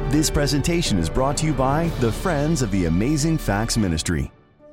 This presentation is brought to you by the Friends of the Amazing Facts Ministry.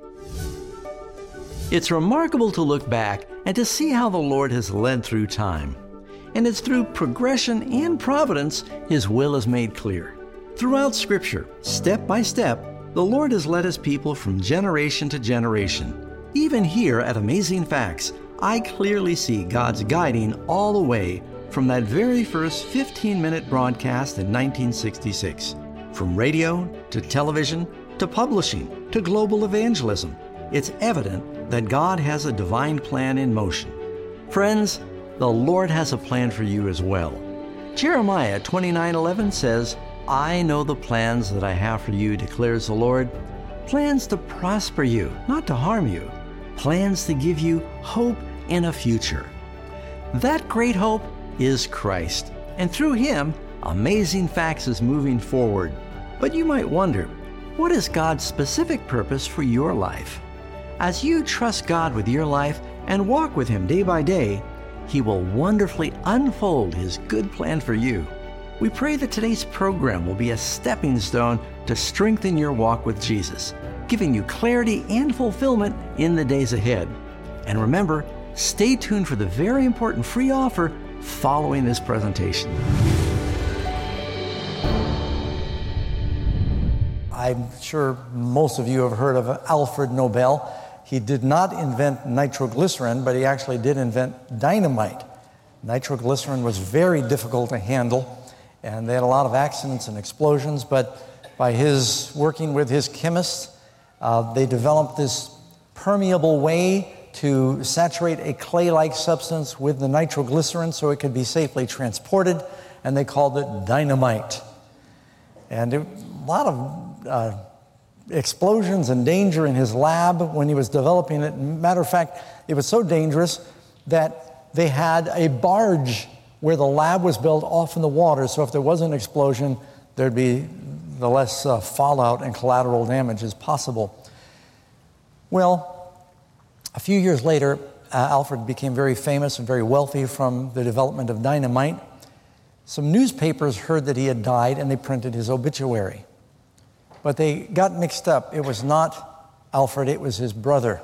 It's remarkable to look back and to see how the Lord has led through time. And it's through progression and providence His will is made clear. Throughout Scripture, step by step, the Lord has led His people from generation to generation. Even here at Amazing Facts, I clearly see God's guiding all the way from that very first 15-minute broadcast in 1966. From radio to television to publishing to global evangelism, it's evident that God has a divine plan in motion. Friends, the Lord has a plan for you as well. Jeremiah 29:11 says, "I know the plans that I have for you, declares the Lord, plans to prosper you, not to harm you, plans to give you hope and a future." That great hope is Christ, and through Him, Amazing Facts is moving forward. But you might wonder, what is God's specific purpose for your life? As you trust God with your life and walk with Him day by day, He will wonderfully unfold His good plan for you. We pray that today's program will be a stepping stone to strengthen your walk with Jesus, giving you clarity and fulfillment in the days ahead. And remember, stay tuned for the very important free offer following this presentation. I'm sure most of you have heard of Alfred Nobel. He did not invent nitroglycerin, but he actually did invent dynamite. Nitroglycerin was very difficult to handle, and they had a lot of accidents and explosions, but by his working with his chemists, they developed this permeable way to saturate a clay-like substance with the nitroglycerin so it could be safely transported, and they called it dynamite. And a lot of explosions and danger in his lab when he was developing it. Matter of fact, it was so dangerous that they had a barge where the lab was built off in the water, so if there was an explosion, there'd be the less fallout and collateral damage as possible. Well, a few years later, Alfred became very famous and very wealthy from the development of dynamite. Some newspapers heard that he had died, and they printed his obituary. But they got mixed up. It was not Alfred, it was his brother.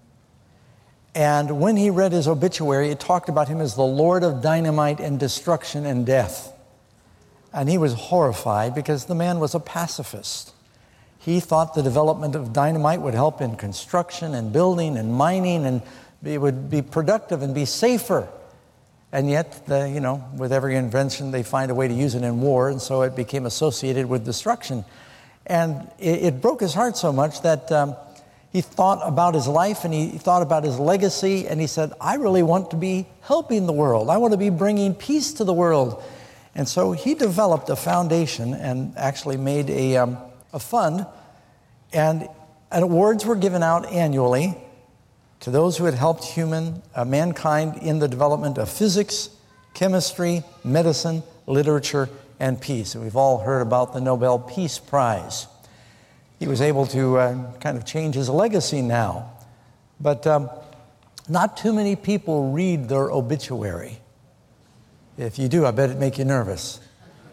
And when he read his obituary, it talked about him as the Lord of dynamite and destruction and death. And he was horrified because the man was a pacifist. He thought the development of dynamite would help in construction and building and mining, and it would be productive and be safer. And yet, with every invention, they find a way to use it in war, and so it became associated with destruction. And it broke his heart so much that he thought about his life and he thought about his legacy, and he said, I really want to be helping the world. I want to be bringing peace to the world. And so he developed a foundation and actually made a fund, and awards were given out annually to those who had helped mankind in the development of physics, chemistry, medicine, literature, and peace. And we've all heard about the Nobel Peace Prize. He was able to kind of change his legacy now. But not too many people read their obituary. If you do, I bet it'd make you nervous.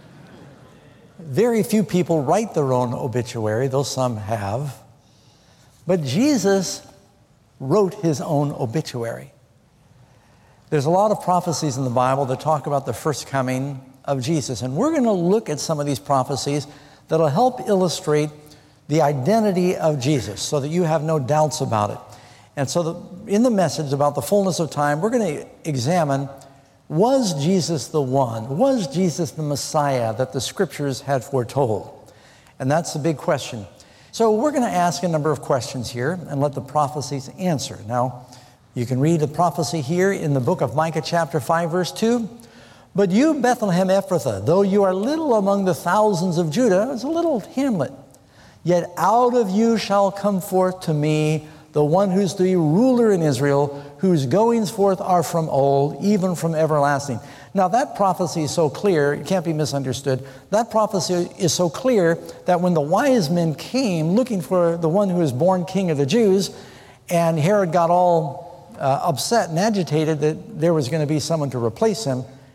Very few people write their own obituary, though some have. But Jesus wrote His own obituary. There's a lot of prophecies in the Bible that talk about the first coming of Jesus. And we're going to look at some of these prophecies that'll help illustrate the identity of Jesus so that you have no doubts about it. And so in the message about the fullness of time, we're going to examine, was Jesus the one? Was Jesus the Messiah that the Scriptures had foretold? And that's the big question. So we're going to ask a number of questions here and let the prophecies answer. Now, you can read the prophecy here in the book of Micah chapter 5, verse 2. But you, Bethlehem Ephrathah, though you are little among the thousands of Judah, it's a little hamlet, yet out of you shall come forth to me the one who's the ruler in Israel, whose goings forth are from old, even from everlasting. Now that prophecy is so clear, it can't be misunderstood. That prophecy is so clear that when the wise men came looking for the one who was born king of the Jews, and Herod got all upset and agitated that there was going to be someone to replace him,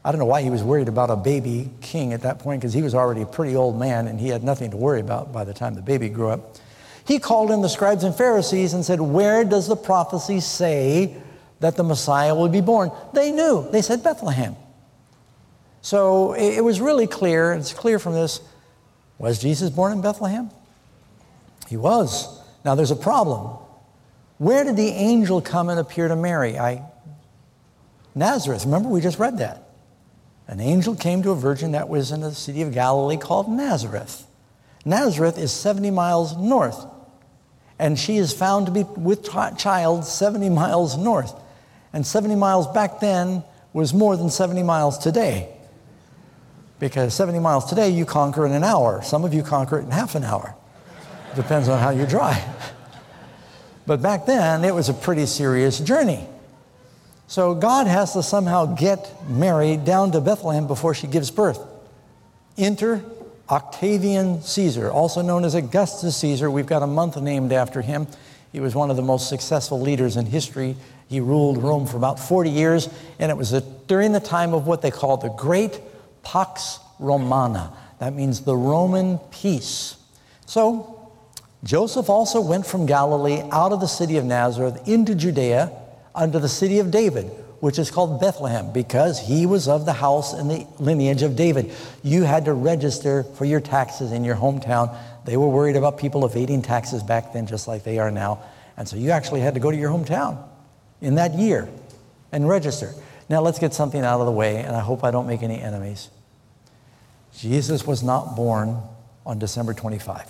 I don't know why he was worried about a baby king at that point, because he was already a pretty old man and he had nothing to worry about by the time the baby grew up. He called in the scribes and Pharisees and said, where does the prophecy say that the Messiah will be born? They knew. They said Bethlehem. So it was really clear, it's clear from this, was Jesus born in Bethlehem? He was. Now there's a problem. Where did the angel come and appear to Mary? Nazareth. Remember, we just read that. An angel came to a virgin that was in the city of Galilee called Nazareth. Nazareth is 70 miles north. And she is found to be with child 70 miles north. And 70 miles back then was more than 70 miles today. Because 70 miles today you conquer in an hour. Some of you conquer it in half an hour. Depends on how you drive. But back then it was a pretty serious journey. So God has to somehow get Mary down to Bethlehem before she gives birth. Enter Octavian Caesar, also known as Augustus Caesar. We've got a month named after him. He was one of the most successful leaders in history. He ruled Rome for about 40 years, and it was during the time of what they call the Great Pax Romana. That means the Roman peace. So Joseph also went from Galilee out of the city of Nazareth into Judea, under the city of David, which is called Bethlehem, because he was of the house and the lineage of David. You had to register for your taxes in your hometown. They were worried about people evading taxes back then, just like they are now. And so you actually had to go to your hometown in that year and register. Now let's get something out of the way, and I hope I don't make any enemies. Jesus was not born on December 25.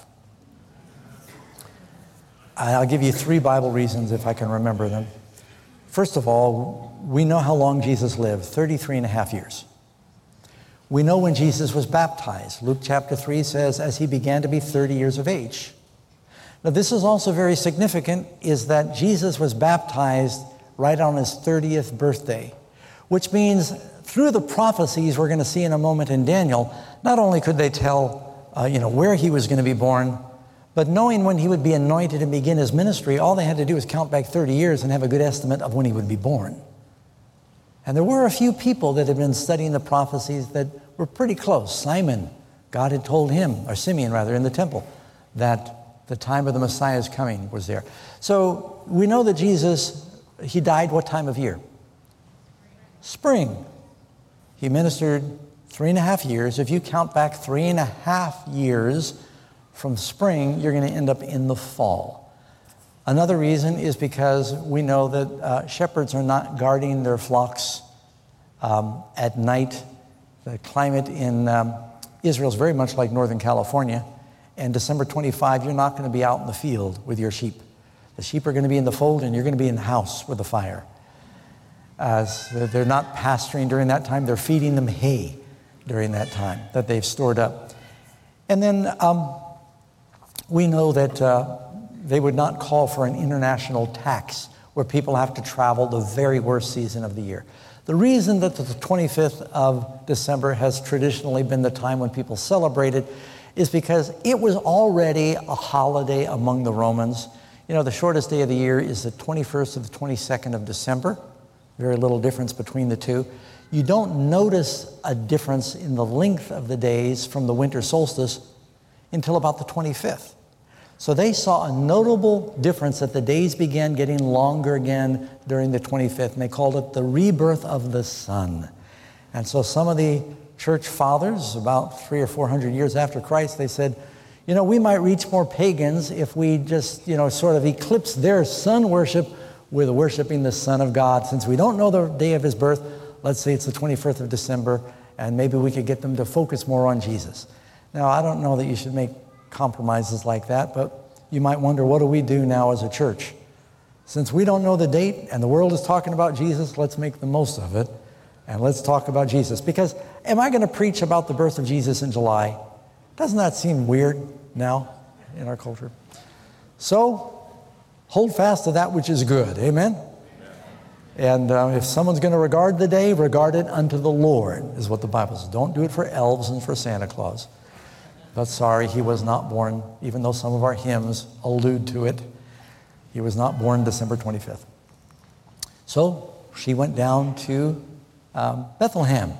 I'll give you 3 Bible reasons if I can remember them. First of all, we know how long Jesus lived, 33 and a half years. We know when Jesus was baptized. Luke chapter 3 says, as he began to be 30 years of age. Now this is also very significant, is that Jesus was baptized right on his 30th birthday, which means through the prophecies we're going to see in a moment in Daniel, not only could they tell where he was going to be born, but knowing when he would be anointed and begin his ministry, all they had to do was count back 30 years and have a good estimate of when he would be born. And there were a few people that had been studying the prophecies that were pretty close. Simon, God had told him, or Simeon rather, in the temple, that the time of the Messiah's coming was there. So we know that Jesus, he died what time of year? Spring. He ministered 3.5 years. If you count back 3.5 years from spring, you're going to end up in the fall. Another reason is because we know that shepherds are not guarding their flocks at night. The climate in Israel is very much like Northern California. And December 25, you're not going to be out in the field with your sheep. The sheep are going to be in the fold, and you're going to be in the house with the fire. They're not pasturing during that time. They're feeding them hay during that time that they've stored up. And then we know that they would not call for an international tax where people have to travel the very worst season of the year. The reason that the 25th of December has traditionally been the time when people celebrate it is because it was already a holiday among the Romans. You know, the shortest day of the year is the 21st to the 22nd of December. Very little difference between the two. You don't notice a difference in the length of the days from the winter solstice until about the 25th. So they saw a notable difference that the days began getting longer again during the 25th, and they called it the rebirth of the sun. And so some of the church fathers, about 300 or 400 years after Christ, they said, you know, we might reach more pagans if we just, sort of eclipse their sun worship with worshiping the Son of God. Since we don't know the day of his birth, let's say it's the 21st of December, and maybe we could get them to focus more on Jesus. Now, I don't know that you should make compromises like that, but you might wonder, what do we do now as a church? Since we don't know the date and the world is talking about Jesus, let's make the most of it and let's talk about Jesus. Because am I going to preach about the birth of Jesus in July? Doesn't that seem weird now in our culture? So hold fast to that which is good. Amen? And if someone's going to regard the day, regard it unto the Lord, is what the Bible says. Don't do it for elves and for Santa Claus. But sorry, he was not born, even though some of our hymns allude to it. He was not born December 25th. So she went down to Bethlehem.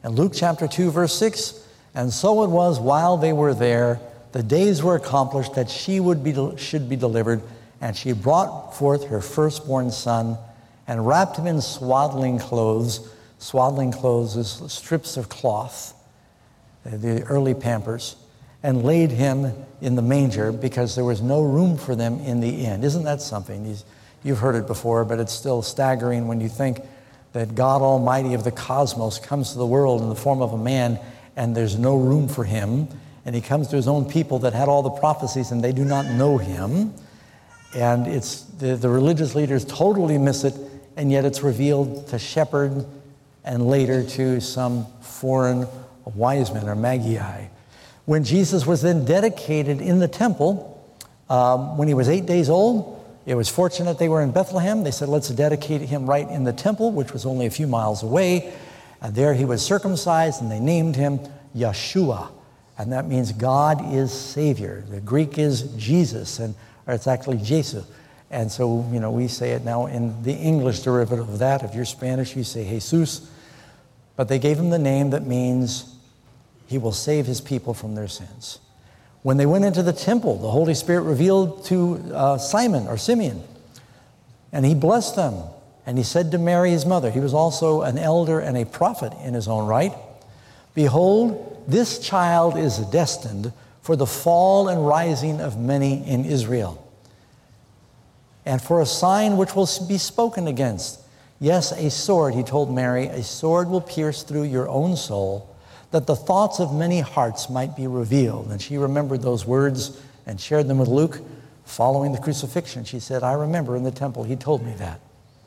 And Luke chapter 2, verse 6, and so it was while they were there, the days were accomplished that she should be delivered, and she brought forth her firstborn son and wrapped him in swaddling clothes. Swaddling clothes is strips of cloth, the early Pampers, and laid him in the manger because there was no room for them in the inn. Isn't that something? You've heard it before, but it's still staggering when you think that God Almighty of the cosmos comes to the world in the form of a man and there's no room for him. And he comes to his own people that had all the prophecies and they do not know him. And it's the religious leaders totally miss it, and yet it's revealed to shepherds and later to some foreign wise men or magi. When Jesus was then dedicated in the temple, when he was 8 days old, it was fortunate they were in Bethlehem. They said, let's dedicate him right in the temple, which was only a few miles away. And there he was circumcised, and they named him Yeshua. And that means God is Savior. The Greek is Jesus, or it's actually Jesu. And so, we say it now in the English derivative of that. If you're Spanish, you say Jesus. But they gave him the name that means he will save his people from their sins. When they went into the temple, the Holy Spirit revealed to Simon or Simeon, and he blessed them. And he said to Mary, his mother, he was also an elder and a prophet in his own right, behold, this child is destined for the fall and rising of many in Israel, and for a sign which will be spoken against. Yes, a sword, he told Mary, a sword will pierce through your own soul, that the thoughts of many hearts might be revealed. And she remembered those words and shared them with Luke following the crucifixion. She said, I remember in the temple, he told me that.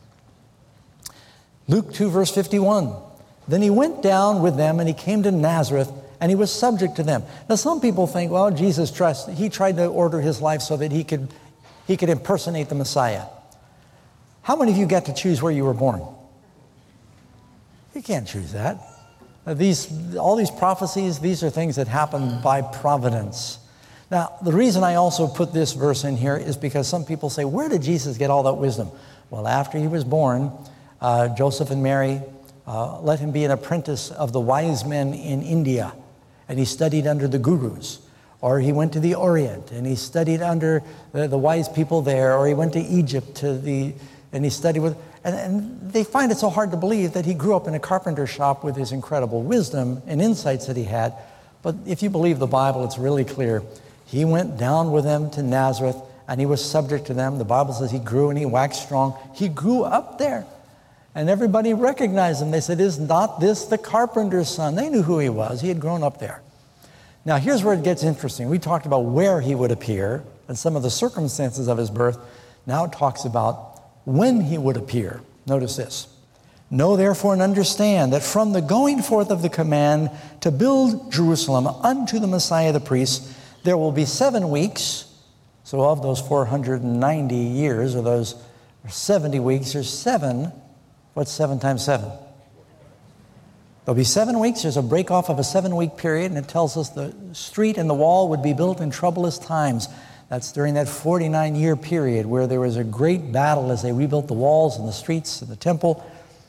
Luke 2, verse 51. Then he went down with them and he came to Nazareth and he was subject to them. Now some people think, well, Jesus he tried to order his life so that he could impersonate the Messiah. How many of you get to choose where you were born? You can't choose that. All these prophecies, these are things that happen by providence. Now, the reason I also put this verse in here is because some people say, where did Jesus get all that wisdom? Well, after he was born, Joseph and Mary let him be an apprentice of the wise men in India, and he studied under the gurus. Or he went to the Orient, and he studied under the wise people there, or he went to Egypt and he studied with... And they find it so hard to believe that he grew up in a carpenter shop with his incredible wisdom and insights that he had. But if you believe the Bible, it's really clear. He went down with them to Nazareth, and he was subject to them. The Bible says he grew and he waxed strong. He grew up there. And everybody recognized him. They said, is not this the carpenter's son? They knew who he was. He had grown up there. Now, here's where it gets interesting. We talked about where he would appear and some of the circumstances of his birth. Now it talks about when he would appear. Notice this. Know therefore and understand that from the going forth of the command to build Jerusalem unto the Messiah the priest, there will be 7 weeks. So of those 490 years, or those 70 weeks, there's 7. What's 7 times 7? There'll be 7 weeks. There's a break off of a 7-week period, and it tells us the street and the wall would be built in troublous times. That's during that 49-year period where there was a great battle as they rebuilt the walls and the streets and the temple.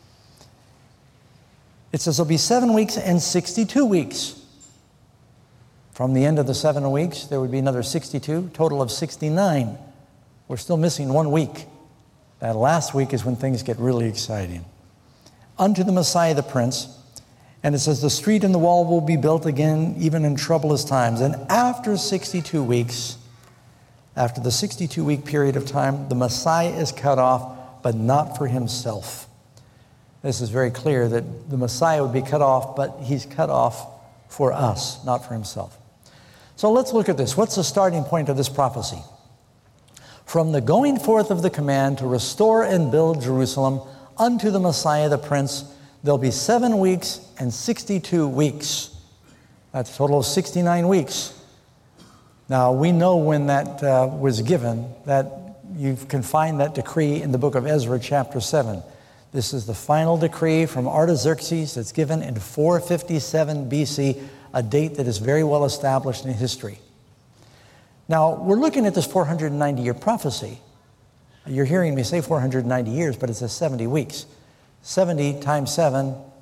It says there'll be 7 weeks and 62 weeks. From the end of the 7 weeks, there would be another 62, total of 69. We're still missing 1 week. That last week is when things get really exciting. Unto the Messiah the Prince. And it says the street and the wall will be built again, even in troublous times. And after 62 weeks, after the 62-week period of time, the Messiah is cut off, but not for himself. This is very clear that the Messiah would be cut off, but he's cut off for us, not for himself. So let's look at this. What's the starting point of this prophecy? From the going forth of the command to restore and build Jerusalem unto the Messiah the Prince, there'll be 7 weeks and 62 weeks. That's a total of 69 weeks. Now, we know when that was given, that you can find that decree in the book of Ezra, chapter 7. This is the final decree from Artaxerxes that's given in 457 BC, a date that is very well established in history. Now, we're looking at this 490-year prophecy. You're hearing me say 490 years, but it says 70 weeks. 70 times 7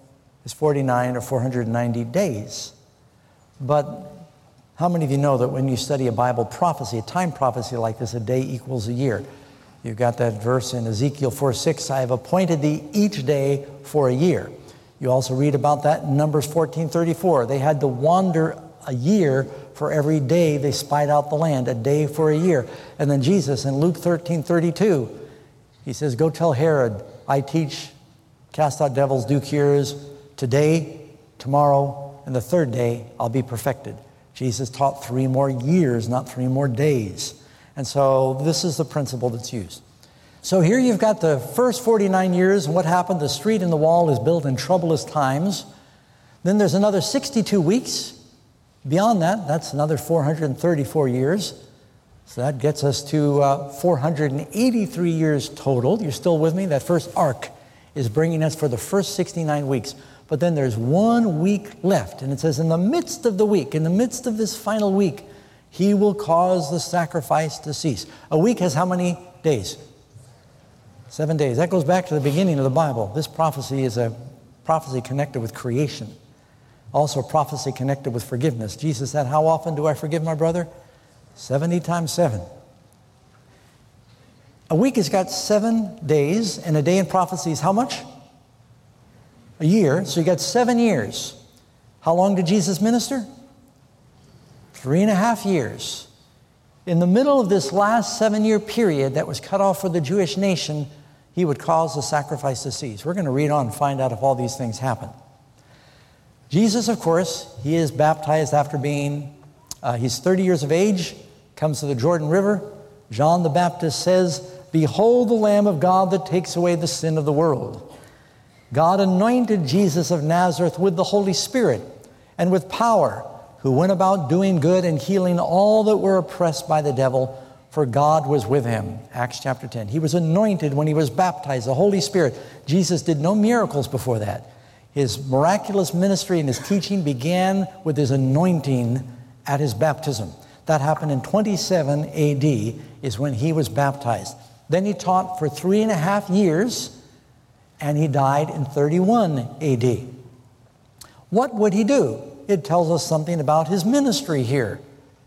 is 49 or 490 days. But how many of you know that when you study a Bible prophecy, a time prophecy like this, a day equals a year? You've got that verse in Ezekiel 4:6, I have appointed thee each day for a year. You also read about that in Numbers 14:34. They had to wander a year for every day they spied out the land, a day for a year. And then Jesus in Luke 13:32, he says, go tell Herod, I teach, cast out devils, do cures. Today, tomorrow, and the third day, I'll be perfected. Jesus taught 3 more years, not 3 more days. And so this is the principle that's used. So here you've got the first 49 years, and what happened? The street and the wall is built in troublous times. Then there's another 62 weeks. Beyond that, that's another 434 years. So that gets us to 483 years total. You're still with me? That first arc is bringing us for the first 69 weeks. But then there's 1 week left. And it says, in the midst of the week, in the midst of this final week, he will cause the sacrifice to cease. A week has how many days? 7 days. That goes back to the beginning of the Bible. This prophecy is a prophecy connected with creation. Also a prophecy connected with forgiveness. Jesus said, how often do I forgive my brother? 70 times 7. A week has got 7 days, and a day in prophecy is how much? A year. So you got 7 years. How long did Jesus minister? 3.5 years. In the middle of this last 7-year period that was cut off for the Jewish nation, he would cause the sacrifice to cease. We're going to read on and find out if all these things happen. Jesus, of course, he is baptized after being, he's 30 years of age, comes to the Jordan River. John the Baptist says, behold the Lamb of God that takes away the sin of the world. God anointed Jesus of Nazareth with the Holy Spirit and with power, who went about doing good and healing all that were oppressed by the devil, for God was with him. Acts chapter 10. He was anointed when he was baptized, the Holy Spirit. Jesus did no miracles before that. His miraculous ministry and his teaching began with his anointing at his baptism. That happened in 27 AD is when he was baptized. Then he taught for 3.5 years, and he died in 31 AD. What would he do? It tells us something about his ministry here.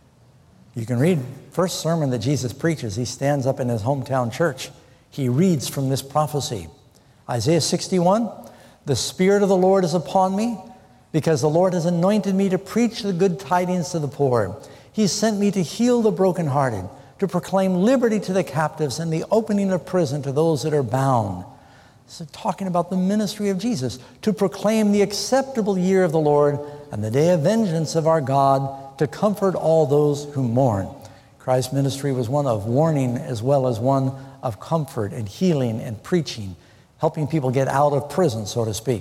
You can read first sermon that Jesus preaches. He stands up in his hometown church. He reads from this prophecy. Isaiah 61, the Spirit of the Lord is upon me, because the Lord has anointed me to preach the good tidings to the poor. He sent me to heal the brokenhearted, to proclaim liberty to the captives and the opening of prison to those that are bound. So talking about the ministry of Jesus, to proclaim the acceptable year of the Lord and the day of vengeance of our God, to comfort all those who mourn. Christ's ministry was one of warning as well as one of comfort and healing and preaching, helping people get out of prison, so to speak.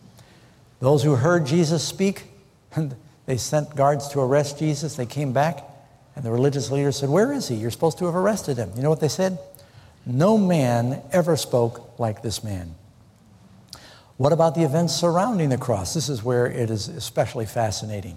Those who heard Jesus speak, they sent guards to arrest Jesus. They came back, and the religious leaders said, where is he? You're supposed to have arrested him. You know what they said? No man ever spoke like this man. What about the events surrounding the cross? This is where it is especially fascinating.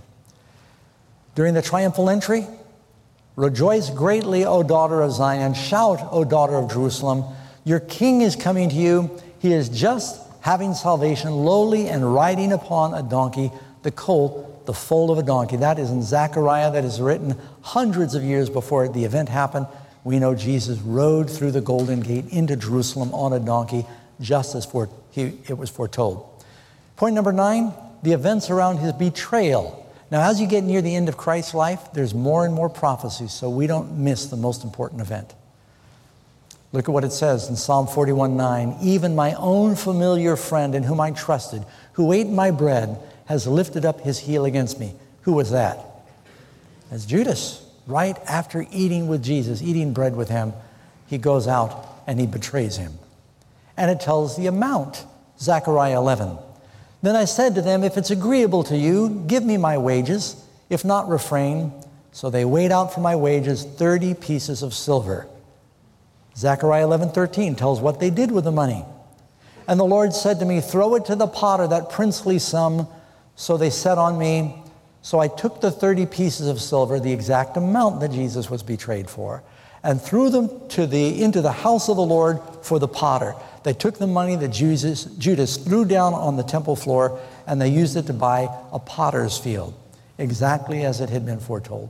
During the triumphal entry, rejoice greatly, O daughter of Zion. Shout, O daughter of Jerusalem. Your king is coming to you. He is just having salvation, lowly and riding upon a donkey, the colt, the foal of a donkey. That is in Zechariah. That is written hundreds of years before the event happened. We know Jesus rode through the Golden Gate into Jerusalem on a donkey, just as it was foretold. Point number 9, the events around his betrayal. Now, as you get near the end of Christ's life, there's more and more prophecies, so we don't miss the most important event. Look at what it says in Psalm 41:9. Even my own familiar friend in whom I trusted, who ate my bread, has lifted up his heel against me. Who was that? That's Judas. Right after eating with Jesus, eating bread with him, he goes out and he betrays him. And it tells the amount, Zechariah 11. Then I said to them, if it's agreeable to you, give me my wages. If not, refrain. So they weighed out for my wages 30 pieces of silver. Zechariah 11:13 tells what they did with the money. And the Lord said to me, throw it to the potter, that princely sum. So they set on me. So I took the 30 pieces of silver, the exact amount that Jesus was betrayed for, and threw them into the house of the Lord for the potter. They took the money that Judas threw down on the temple floor, and they used it to buy a potter's field, exactly as it had been foretold.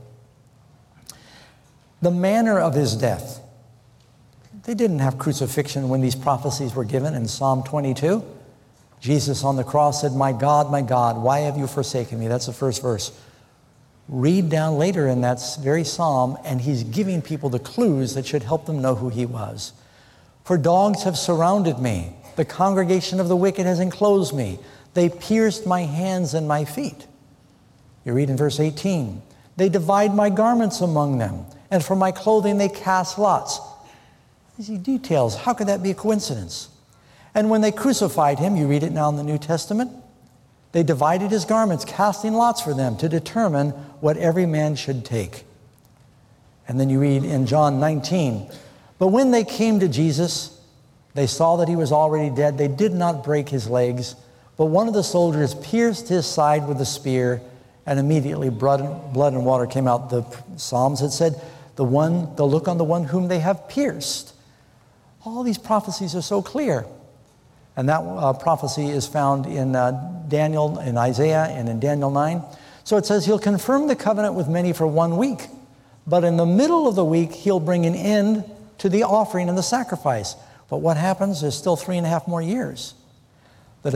The manner of his death. They didn't have crucifixion when these prophecies were given in Psalm 22. Jesus on the cross said, my God, why have you forsaken me?" That's the first verse. Read down later in that very psalm, and he's giving people the clues that should help them know who he was. "For dogs have surrounded me. The congregation of the wicked has enclosed me. They pierced my hands and my feet." You read in verse 18, "They divide my garments among them, and for my clothing they cast lots." These details, how could that be a coincidence? "And when they crucified him," you read it now in the New Testament, "they divided his garments, casting lots for them to determine what every man should take." And then you read in John 19, "But when they came to Jesus, they saw that he was already dead. They did not break his legs, but one of the soldiers pierced his side with a spear, and immediately blood and water came out." The Psalms had said, they'll look on the one whom they have pierced. All these prophecies are so clear. And that prophecy is found in Daniel, in Isaiah, and in Daniel 9. So it says, "He'll confirm the covenant with many for 1 week, but in the middle of the week, he'll bring an end to the offering and the sacrifice." But what happens? There's still 3.5 more years. The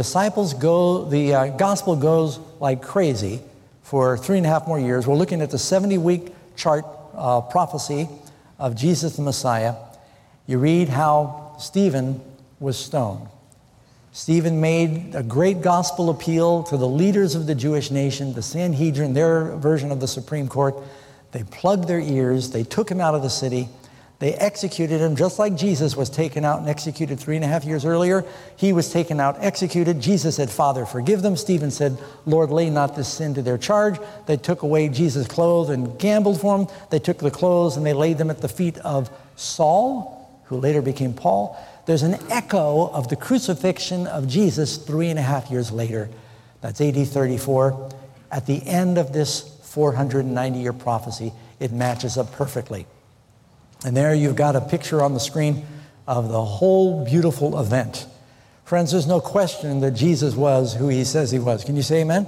gospel goes like crazy for 3.5 more years. We're looking at the 70-week chart prophecy of Jesus the Messiah. You read how Stephen was stoned. Stephen made a great gospel appeal to the leaders of the Jewish nation, the Sanhedrin, their version of the Supreme Court. They plugged their ears. They took him out of the city. They executed him just like Jesus was taken out and executed 3.5 years earlier. He was taken out, executed. Jesus said, "Father, forgive them." Stephen said, "Lord, lay not this sin to their charge." They took away Jesus' clothes and gambled for him. They took the clothes and they laid them at the feet of Saul, who later became Paul. There's an echo of the crucifixion of Jesus 3.5 years later. That's AD 34. At the end of this 490-year prophecy, it matches up perfectly. And there you've got a picture on the screen of the whole beautiful event. Friends, there's no question that Jesus was who he says he was. Can you say amen?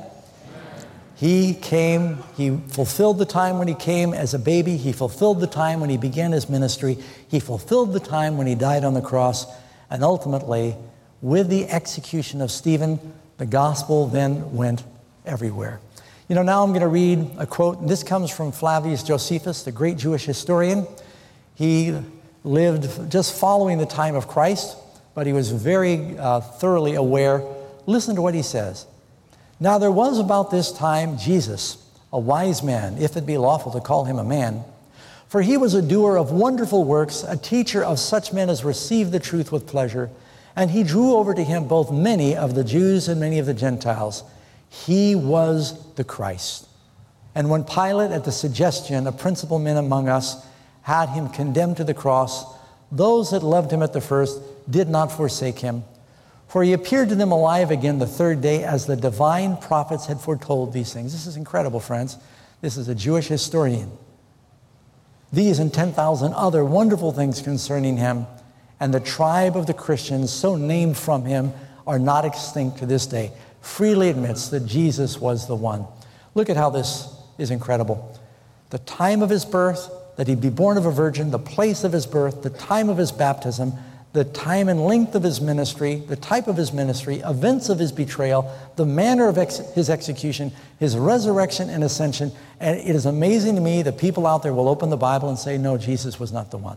He came, he fulfilled the time when he came as a baby. He fulfilled the time when he began his ministry. He fulfilled the time when he died on the cross. And ultimately, with the execution of Stephen, the gospel then went everywhere. You know, now I'm going to read a quote, and this comes from Flavius Josephus, the great Jewish historian. He lived just following the time of Christ, but he was very thoroughly aware. Listen to what he says. "Now there was about this time Jesus, a wise man, if it be lawful to call him a man, for he was a doer of wonderful works, a teacher of such men as received the truth with pleasure, and he drew over to him both many of the Jews and many of the Gentiles. He was the Christ. And when Pilate, at the suggestion of principal men among us, had him condemned to the cross, those that loved him at the first did not forsake him. For he appeared to them alive again the third day, as the divine prophets had foretold these things." This is incredible, friends. This is a Jewish historian. These and 10,000 other wonderful things concerning him, and the tribe of the Christians, so named from him, are not extinct to this day, freely admits that Jesus was the one. Look at how this is incredible. The time of his birth, that he'd be born of a virgin, the place of his birth, the time of his baptism, the time and length of his ministry, the type of his ministry, events of his betrayal, the manner of his execution, his resurrection and ascension. And it is amazing to me that people out there will open the Bible and say, no, Jesus was not the one.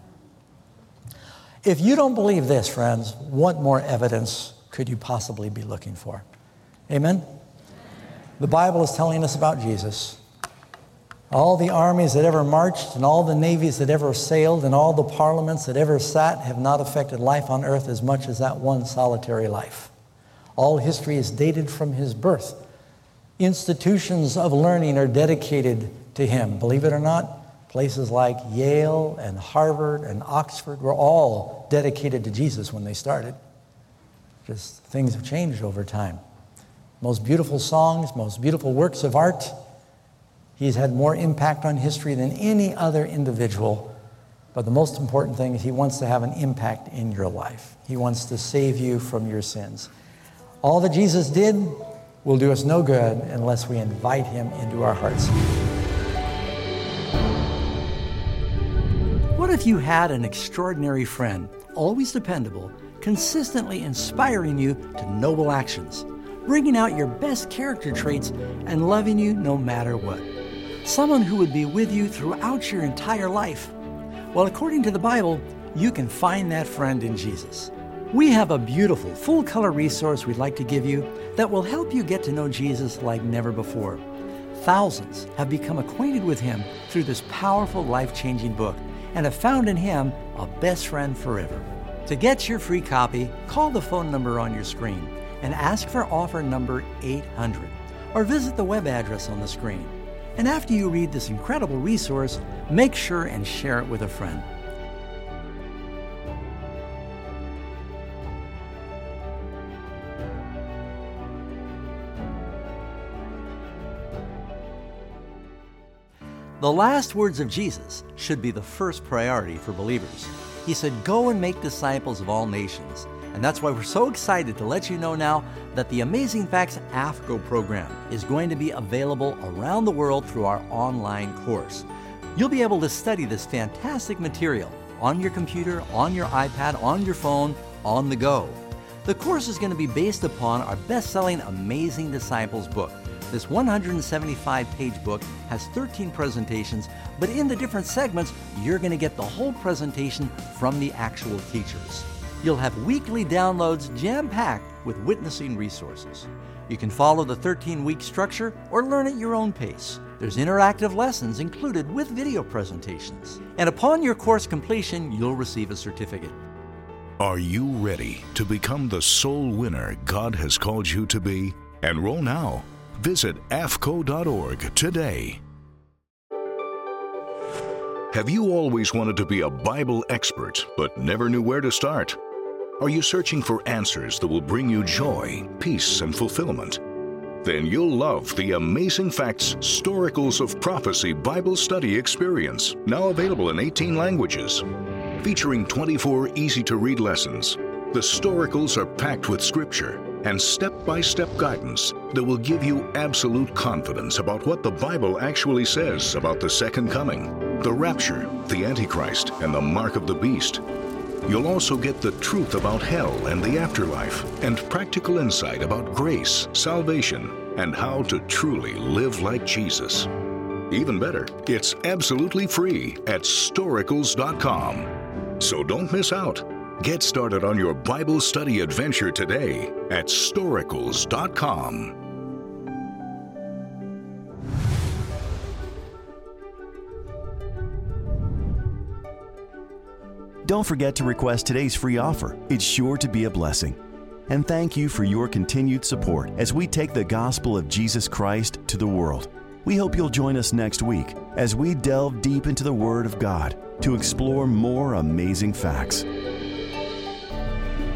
If you don't believe this, friends, what more evidence could you possibly be looking for? Amen? The Bible is telling us about Jesus. All the armies that ever marched and all the navies that ever sailed and all the parliaments that ever sat have not affected life on earth as much as that one solitary life. All history is dated from his birth. Institutions of learning are dedicated to him. Believe it or not, places like Yale and Harvard and Oxford were all dedicated to Jesus when they started. Just things have changed over time. Most beautiful songs, most beautiful works of art. He's had more impact on history than any other individual. But the most important thing is he wants to have an impact in your life. He wants to save you from your sins. All that Jesus did, will do us no good unless we invite Him into our hearts. What if you had an extraordinary friend, always dependable, consistently inspiring you to noble actions, bringing out your best character traits and loving you no matter what? Someone who would be with you throughout your entire life. Well, according to the Bible, you can find that friend in Jesus. We have a beautiful, full-color resource we'd like to give you that will help you get to know Jesus like never before. Thousands have become acquainted with Him through this powerful, life-changing book and have found in Him a best friend forever. To get your free copy, call the phone number on your screen and ask for offer number 800, or visit the web address on the screen. And after you read this incredible resource, make sure and share it with a friend. The last words of Jesus should be the first priority for believers. He said, "Go and make disciples of all nations." And that's why we're so excited to let you know now that the Amazing Facts AFCO program is going to be available around the world through our online course. You'll be able to study this fantastic material on your computer, on your iPad, on your phone, on the go. The course is going to be based upon our best-selling Amazing Disciples book. This 175-page book has 13 presentations, but in the different segments, you're going to get the whole presentation from the actual teachers. You'll have weekly downloads jam-packed with witnessing resources. You can follow the 13-week structure or learn at your own pace. There's interactive lessons included with video presentations. And upon your course completion, you'll receive a certificate. Are you ready to become the soul winner God has called you to be? Enroll now. Visit AFCO.org today. Have you always wanted to be a Bible expert but never knew where to start? Are you searching for answers that will bring you joy, peace, and fulfillment? Then you'll love the Amazing Facts Storicals of Prophecy Bible Study Experience, now available in 18 languages. Featuring 24 easy-to-read lessons, the Storicals are packed with scripture and step-by-step guidance that will give you absolute confidence about what the Bible actually says about the second coming, the rapture, the Antichrist, and the mark of the beast. You'll also get the truth about hell and the afterlife, and practical insight about grace, salvation, and how to truly live like Jesus. Even better, it's absolutely free at Storicals.com. So don't miss out. Get started on your Bible study adventure today at Storicals.com. Don't forget to request today's free offer. It's sure to be a blessing. And thank you for your continued support as we take the gospel of Jesus Christ to the world. We hope you'll join us next week as we delve deep into the Word of God to explore more amazing facts.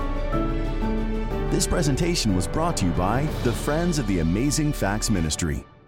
This presentation was brought to you by the Friends of the Amazing Facts Ministry.